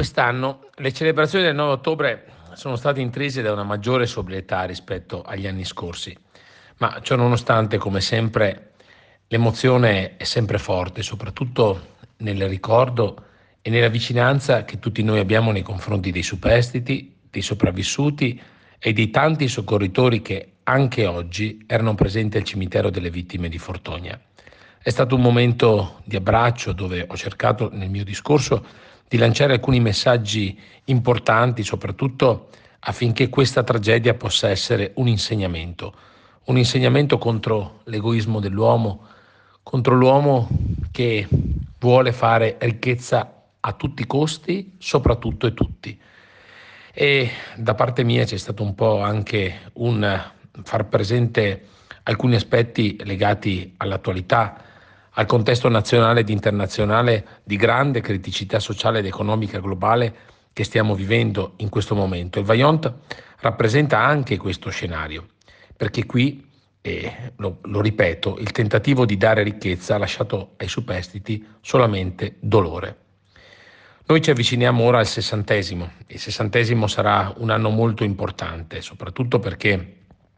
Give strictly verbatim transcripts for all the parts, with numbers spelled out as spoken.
Quest'anno le celebrazioni del nove ottobre sono state intrise da una maggiore sobrietà rispetto agli anni scorsi, ma ciò nonostante, come sempre, l'emozione è sempre forte, soprattutto nel ricordo e nella vicinanza che tutti noi abbiamo nei confronti dei superstiti, dei sopravvissuti e dei tanti soccorritori che anche oggi erano presenti al cimitero delle vittime di Fortonia. È stato un momento di abbraccio dove ho cercato nel mio discorso di lanciare alcuni messaggi importanti, soprattutto affinché questa tragedia possa essere un insegnamento, un insegnamento contro l'egoismo dell'uomo, contro l'uomo che vuole fare ricchezza a tutti i costi, soprattutto e tutti. E da parte mia c'è stato un po' anche un far presente alcuni aspetti legati all'attualità, al contesto nazionale ed internazionale di grande criticità sociale ed economica globale che stiamo vivendo in questo momento. Il Vajont rappresenta anche questo scenario, perché qui, e lo, lo ripeto, il tentativo di dare ricchezza ha lasciato ai superstiti solamente dolore. Noi ci avviciniamo ora al sessantesimo. Il sessantesimo sarà un anno molto importante, soprattutto perché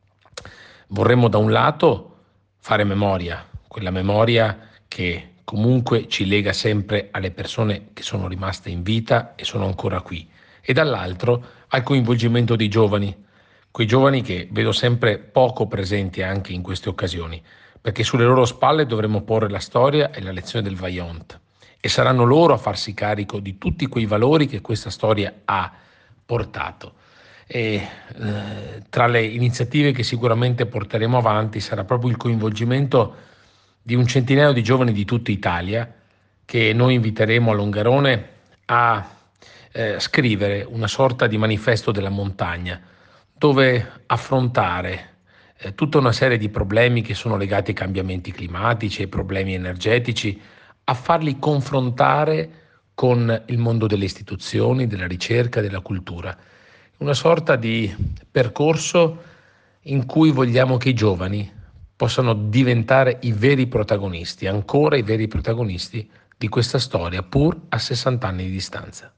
vorremmo da un lato fare memoria, quella memoria che comunque ci lega sempre alle persone che sono rimaste in vita e sono ancora qui, e dall'altro al coinvolgimento dei giovani, quei giovani che vedo sempre poco presenti anche in queste occasioni, perché sulle loro spalle dovremo porre la storia e la lezione del Vajont, e saranno loro a farsi carico di tutti quei valori che questa storia ha portato. E eh, tra le iniziative che sicuramente porteremo avanti sarà proprio il coinvolgimento di un centinaio di giovani di tutta Italia che noi inviteremo a Longarone a eh, scrivere una sorta di manifesto della montagna dove affrontare eh, tutta una serie di problemi che sono legati ai cambiamenti climatici, ai problemi energetici, a farli confrontare con il mondo delle istituzioni, della ricerca, della cultura. Una sorta di percorso in cui vogliamo che i giovani possano diventare i veri protagonisti, ancora i veri protagonisti di questa storia, pur a sessanta anni di distanza.